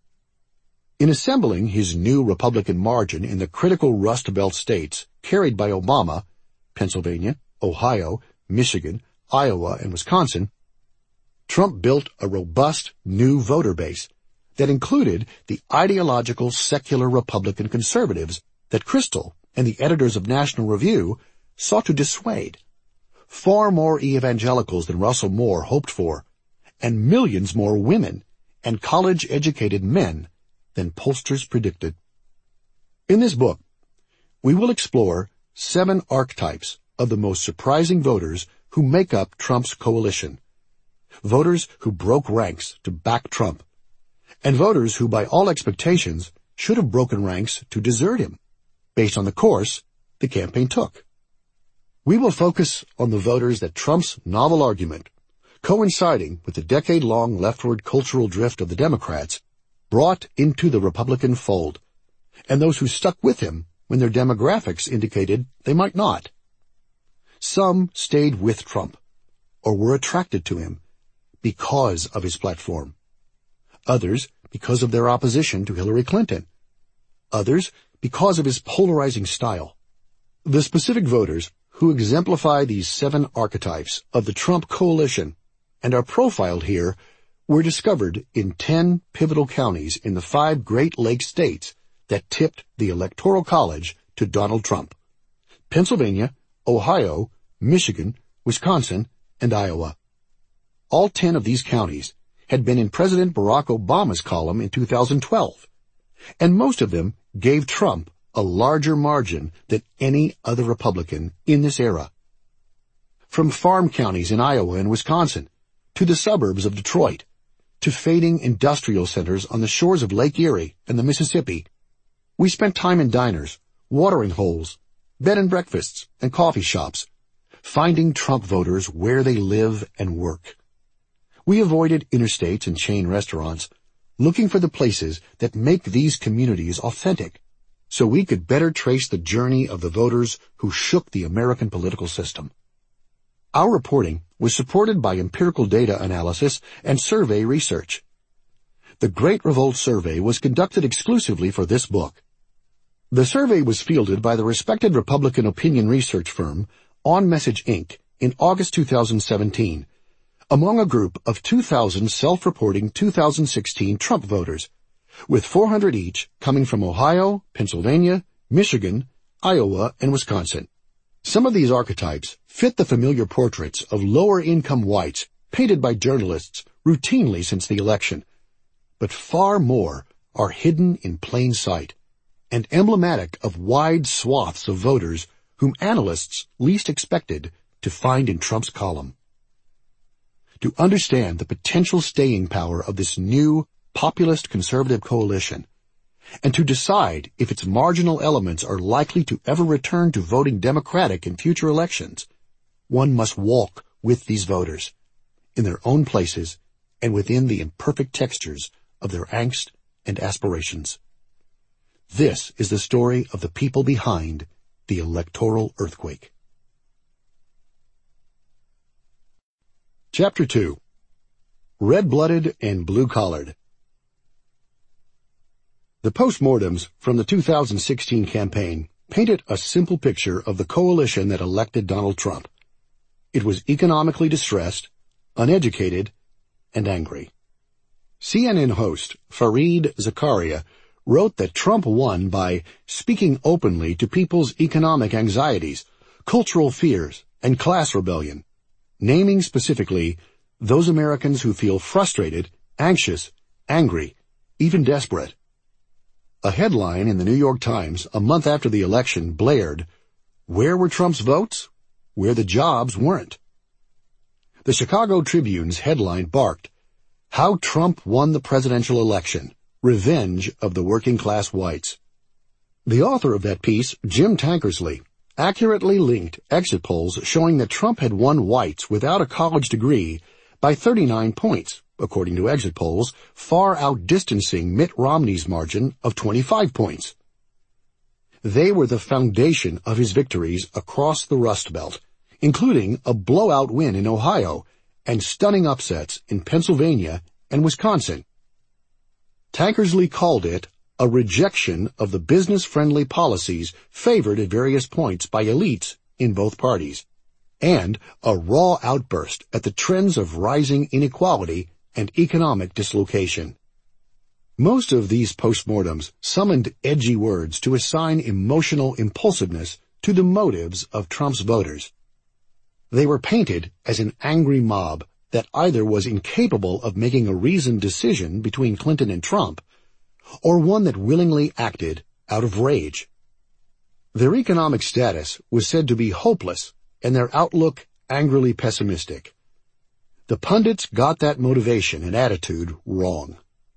In assembling his new Republican margin in the critical Rust Belt states carried by Obama, Pennsylvania, Ohio, Michigan, Iowa, and Wisconsin, Trump built a robust new voter base that included the ideological secular Republican conservatives that Kristol and the editors of National Review sought to dissuade, far more evangelicals than Russell Moore hoped for, and millions more women and college-educated men than pollsters predicted. In this book, we will explore 7 archetypes of the most surprising voters who make up Trump's coalition, voters who broke ranks to back Trump, and voters who by all expectations should have broken ranks to desert him, based on the course the campaign took. We will focus on the voters that Trump's novel argument, coinciding with the decade-long leftward cultural drift of the Democrats, brought into the Republican fold, and those who stuck with him when their demographics indicated they might not. Some stayed with Trump, or were attracted to him, because of his platform. Others because of their opposition to Hillary Clinton. Others because of his polarizing style. The specific voters who exemplify these 7 archetypes of the Trump coalition and are profiled here were discovered in 10 pivotal counties in the 5 Great Lakes states that tipped the Electoral College to Donald Trump: Pennsylvania, Ohio, Michigan, Wisconsin, and Iowa. All 10 of these counties had been in President Barack Obama's column in 2012, and most of them gave Trump a larger margin than any other Republican in this era. From farm counties in Iowa and Wisconsin, to the suburbs of Detroit, to fading industrial centers on the shores of Lake Erie and the Mississippi, we spent time in diners, watering holes, bed and breakfasts, and coffee shops, finding Trump voters where they live and work. We avoided interstates and chain restaurants, looking for the places that make these communities authentic, so we could better trace the journey of the voters who shook the American political system. Our reporting was supported by empirical data analysis and survey research. The Great Revolt Survey was conducted exclusively for this book. The survey was fielded by the respected Republican opinion research firm On Message Inc. in August 2017, among a group of 2,000 self-reporting 2016 Trump voters, with 400 each coming from Ohio, Pennsylvania, Michigan, Iowa, and Wisconsin. Some of these archetypes fit the familiar portraits of lower-income whites painted by journalists routinely since the election, but far more are hidden in plain sight and emblematic of wide swaths of voters whom analysts least expected to find in Trump's column. To understand the potential staying power of this new populist conservative coalition, and to decide if its marginal elements are likely to ever return to voting Democratic in future elections, one must walk with these voters, in their own places and within the imperfect textures of their angst and aspirations. This is the story of the people behind the electoral earthquake. Chapter 2. Red-Blooded and Blue-Collared. The postmortems from the 2016 campaign painted a simple picture of the coalition that elected Donald Trump. It was economically distressed, uneducated, and angry. CNN host Fareed Zakaria wrote that Trump won by speaking openly to people's economic anxieties, cultural fears, and class rebellion, naming specifically those Americans who feel frustrated, anxious, angry, even desperate. A headline in the New York Times a month after the election blared, "Where were Trump's votes? Where the jobs weren't." The Chicago Tribune's headline barked, "How Trump Won the Presidential Election, Revenge of the Working Class Whites." The author of that piece, Jim Tankersley, accurately linked exit polls showing that Trump had won whites without a college degree by 39 points, according to exit polls, far outdistancing Mitt Romney's margin of 25 points. They were the foundation of his victories across the Rust Belt, including a blowout win in Ohio and stunning upsets in Pennsylvania and Wisconsin. Tankersley called it a rejection of the business-friendly policies favored at various points by elites in both parties, and a raw outburst at the trends of rising inequality and economic dislocation. Most of these postmortems summoned edgy words to assign emotional impulsiveness to the motives of Trump's voters. They were painted as an angry mob that either was incapable of making a reasoned decision between Clinton and Trump, or one that willingly acted out of rage. Their economic status was said to be hopeless and their outlook angrily pessimistic. The pundits got that motivation and attitude wrong.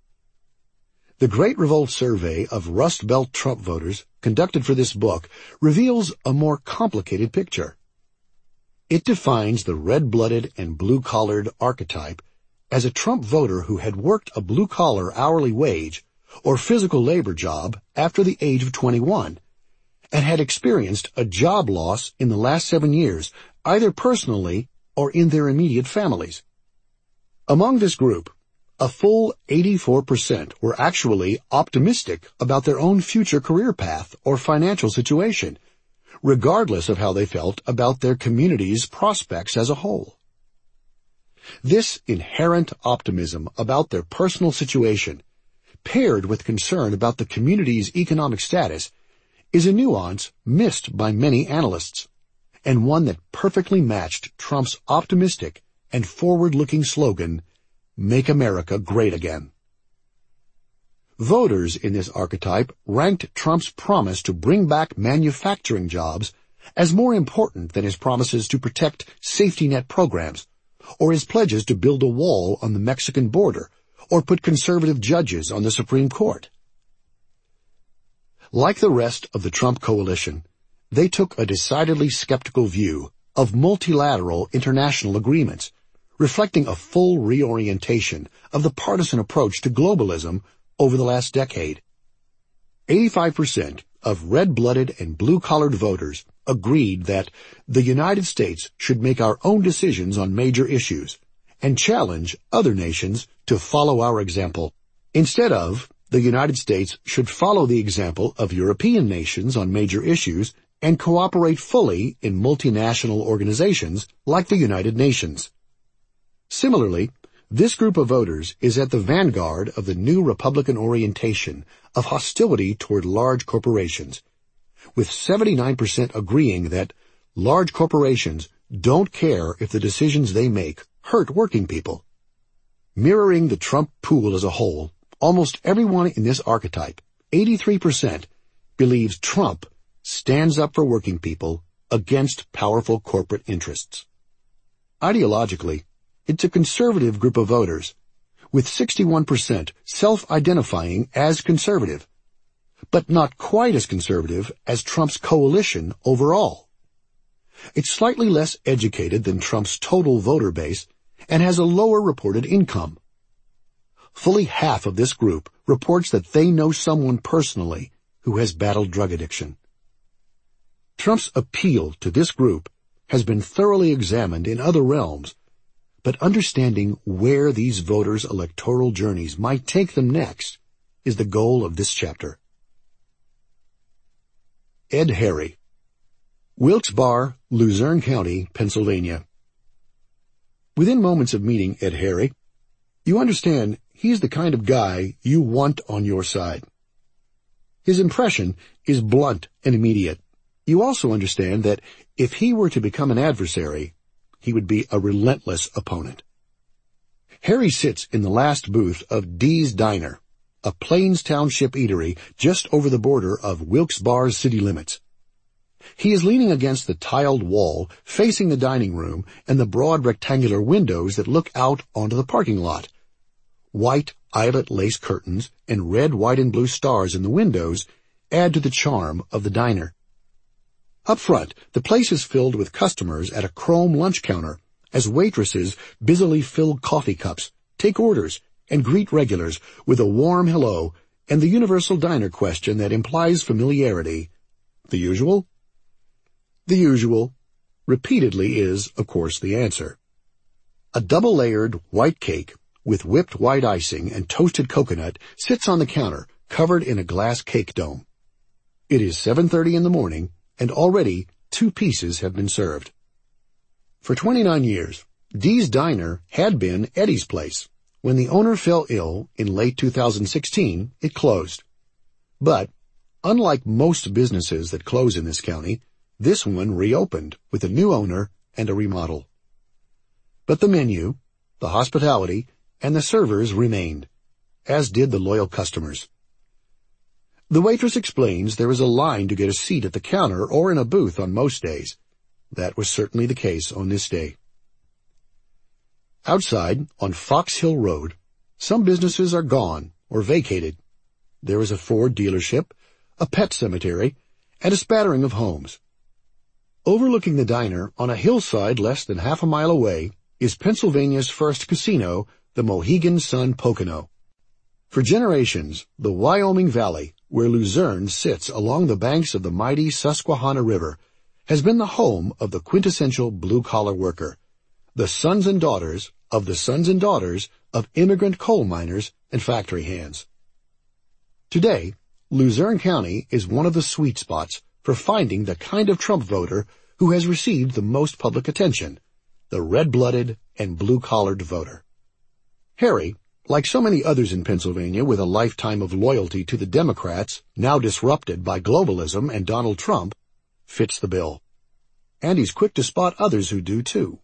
The Great Revolt Survey of Rust Belt Trump voters, conducted for this book, reveals a more complicated picture. It defines the red-blooded and blue-collared archetype as a Trump voter who had worked a blue-collar hourly wage or physical labor job after the age of 21 and had experienced a job loss in the last 7 years, either personally or in their immediate families. Among this group, a full 84% were actually optimistic about their own future career path or financial situation, regardless of how they felt about their community's prospects as a whole. This inherent optimism about their personal situation, paired with concern about the community's economic status, is a nuance missed by many analysts, and one that perfectly matched Trump's optimistic and forward-looking slogan, "Make America Great Again." Voters in this archetype ranked Trump's promise to bring back manufacturing jobs as more important than his promises to protect safety net programs, or his pledges to build a wall on the Mexican border, or put conservative judges on the Supreme Court. Like the rest of the Trump coalition, they took a decidedly skeptical view of multilateral international agreements, reflecting a full reorientation of the partisan approach to globalism over the last decade. 85% of red-blooded and blue-collared voters agreed that the United States should make our own decisions on major issues and challenge other nations to follow our example. Instead of, the United States should follow the example of European nations on major issues and cooperate fully in multinational organizations like the United Nations. Similarly, this group of voters is at the vanguard of the new Republican orientation of hostility toward large corporations, with 79% agreeing that large corporations don't care if the decisions they make hurt working people. Mirroring the Trump pool as a whole, almost everyone in this archetype, 83%, believes Trump stands up for working people against powerful corporate interests. Ideologically, it's a conservative group of voters, with 61% self-identifying as conservative, but not quite as conservative as Trump's coalition overall. It's slightly less educated than Trump's total voter base and has a lower reported income. Fully half of this group reports that they know someone personally who has battled drug addiction. Trump's appeal to this group has been thoroughly examined in other realms, but understanding where these voters' electoral journeys might take them next is the goal of this chapter. Ed Harry, Wilkes-Barre, Luzerne County, Pennsylvania. Within moments of meeting Ed Harry, you understand he's the kind of guy you want on your side. His impression is blunt and immediate. You also understand that if he were to become an adversary, he would be a relentless opponent. Harry sits in the last booth of Dee's Diner, a Plains Township eatery just over the border of Wilkes-Barre's city limits. He is leaning against the tiled wall facing the dining room and the broad rectangular windows that look out onto the parking lot. White eyelet lace curtains and red, white, and blue stars in the windows add to the charm of the diner. Up front, the place is filled with customers at a chrome lunch counter as waitresses busily fill coffee cups, take orders, and greet regulars with a warm hello and the universal diner question that implies familiarity. The usual? The usual, repeatedly, is, of course, the answer. A double-layered white cake with whipped white icing and toasted coconut sits on the counter, covered in a glass cake dome. It is 7:30 in the morning, and already 2 pieces have been served. For 29 years, Dee's Diner had been Eddie's place. When the owner fell ill in late 2016, it closed. But, unlike most businesses that close in this county, this one reopened with a new owner and a remodel. But the menu, the hospitality, and the servers remained, as did the loyal customers. The waitress explains there is a line to get a seat at the counter or in a booth on most days. That was certainly the case on this day. Outside, on Fox Hill Road, some businesses are gone or vacated. There is a Ford dealership, a pet cemetery, and a spattering of homes. Overlooking the diner, on a hillside less than half a mile away, is Pennsylvania's first casino, the Mohegan Sun Pocono. For generations, the Wyoming Valley, where Luzerne sits along the banks of the mighty Susquehanna River, has been the home of the quintessential blue-collar worker, the sons and daughters of immigrant coal miners and factory hands. Today, Luzerne County is one of the sweet spots for finding the kind of Trump voter who has received the most public attention, the red-blooded and blue-collared voter. Harry, like so many others in Pennsylvania with a lifetime of loyalty to the Democrats, now disrupted by globalism and Donald Trump, fits the bill. And he's quick to spot others who do too.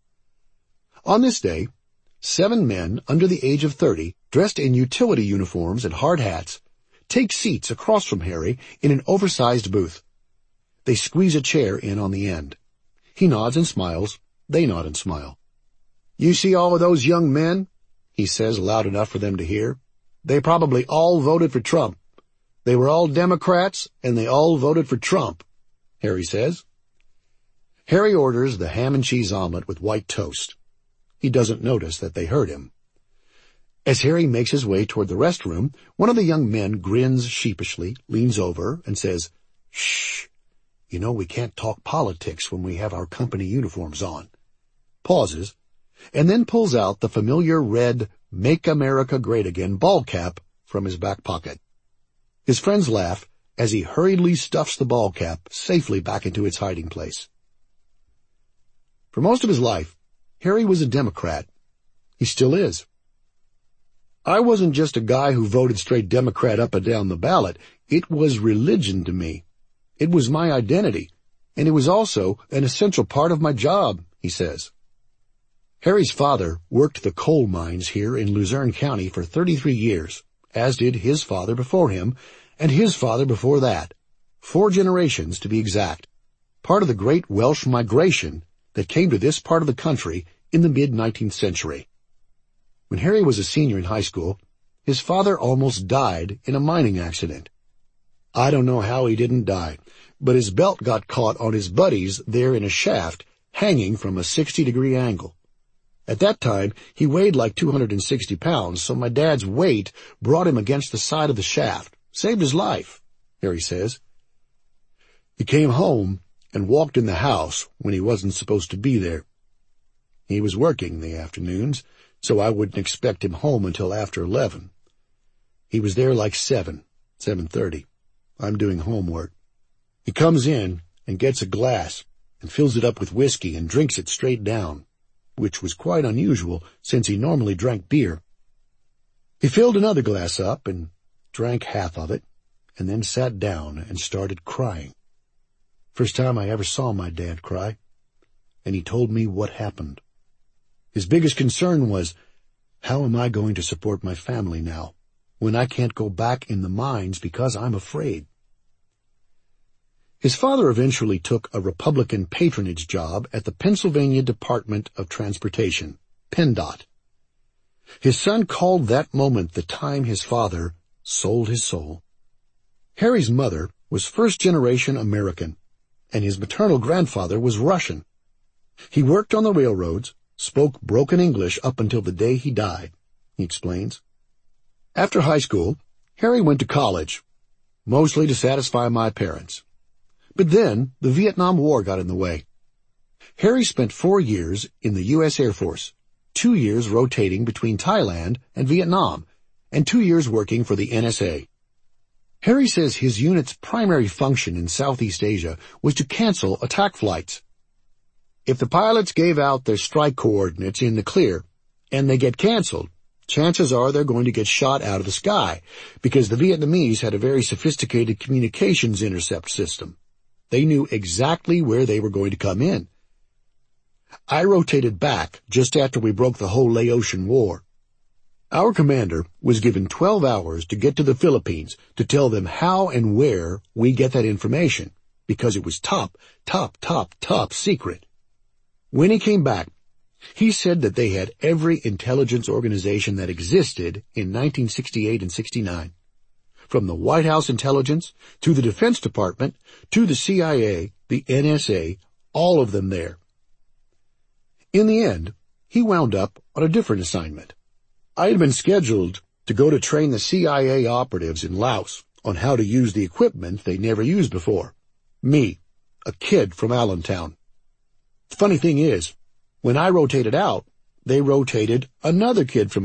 On this day, 7 men under the age of 30, dressed in utility uniforms and hard hats, take seats across from Harry in an oversized booth. They squeeze a chair in on the end. He nods and smiles. They nod and smile. "You see all of those young men?" he says loud enough for them to hear. "They probably all voted for Trump. They were all Democrats, and they all voted for Trump," Harry says. Harry orders the ham and cheese omelet with white toast. He doesn't notice that they heard him. As Harry makes his way toward the restroom, one of the young men grins sheepishly, leans over, and says, "Shh, you know we can't talk politics when we have our company uniforms on." Pauses, and then pulls out the familiar red "Make America Great Again" ball cap from his back pocket. His friends laugh as he hurriedly stuffs the ball cap safely back into its hiding place. For most of his life, Harry was a Democrat. He still is. "I wasn't just a guy who voted straight Democrat up and down the ballot. It was religion to me. It was my identity, and it was also an essential part of my job," he says. Harry's father worked the coal mines here in Luzerne County for 33 years, as did his father before him, and his father before that. 4 generations to be exact. Part of the great Welsh migration that came to this part of the country in the mid-19th century. When Harry was a senior in high school, his father almost died in a mining accident. I don't know how he didn't die, but his belt got caught on his buddies there in a shaft hanging from a 60-degree angle. At that time, he weighed like 260 pounds, so my dad's weight brought him against the side of the shaft. Saved his life, Harry says. He came home and walked in the house when he wasn't supposed to be there. He was working in the afternoons, so I wouldn't expect him home until after 11. He was there like 7:30. I'm doing homework. He comes in and gets a glass and fills it up with whiskey and drinks it straight down, which was quite unusual since he normally drank beer. He filled another glass up and drank half of it, and then sat down and started crying. First time I ever saw my dad cry, and he told me what happened. His biggest concern was, how am I going to support my family now, when I can't go back in the mines because I'm afraid? His father eventually took a Republican patronage job at the Pennsylvania Department of Transportation, PennDOT. His son called that moment the time his father sold his soul. Harry's mother was first-generation American, and his maternal grandfather was Russian. He worked on the railroads, spoke broken English up until the day he died, he explains. After high school, Harry went to college, mostly to satisfy my parents. But then the Vietnam War got in the way. Harry spent 4 years in the U.S. Air Force, 2 years rotating between Thailand and Vietnam, and 2 years working for the NSA. Harry says his unit's primary function in Southeast Asia was to cancel attack flights. If the pilots gave out their strike coordinates in the clear, and they get canceled, chances are they're going to get shot out of the sky, because the Vietnamese had a very sophisticated communications intercept system. They knew exactly where they were going to come in. I rotated back just after we broke the whole Laotian War. Our commander was given 12 hours to get to the Philippines to tell them how and where we get that information, because it was top secret. When he came back, he said that they had every intelligence organization that existed in 1968 and 69. From the White House intelligence, to the Defense Department, to the CIA, the NSA, all of them there. In the end, he wound up on a different assignment, I had been scheduled to go to train the CIA operatives in Laos on how to use the equipment they never used before. Me, a kid from Allentown. The funny thing is, when I rotated out, they rotated another kid from